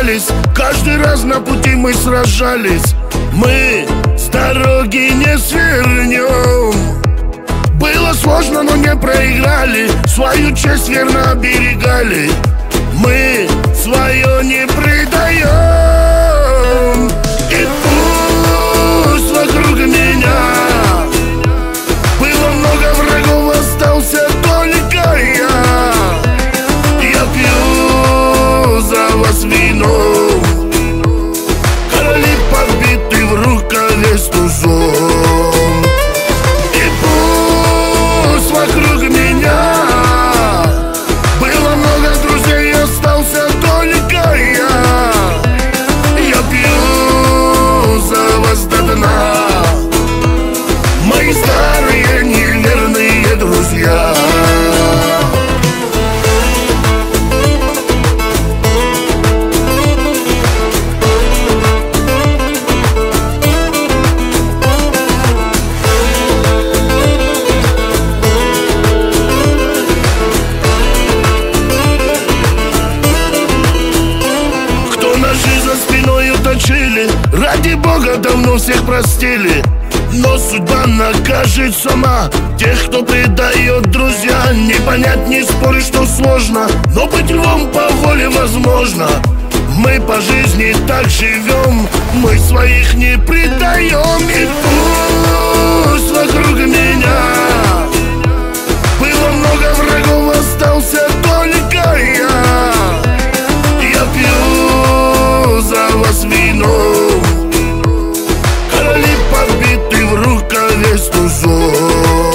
расставались, каждый раз на пути мы сражались. Мы с дороги не свернем. Было сложно, но не проиграли, свою честь верно оберегали. Мы свое не предаем. И пусть вокруг меня было много врагов, остался только я. Я пью за вас вино, короли побиты, в рукаве с тузом. И пусть вокруг меня было много друзей, остался только я. Я пью за вас до дна, мои старые неверные друзья. За спиной уточили, ради Бога давно всех простили. Но судьба накажет сама тех, кто предает, друзья. Не понять, не спорить, что сложно, но быть львом по воле возможно. Мы по жизни так живем, мы своих не предаем. И пусть вокруг меня было много врагов, остался только я. Я пью за вас вино, короли побиты, в рукаве с тузом.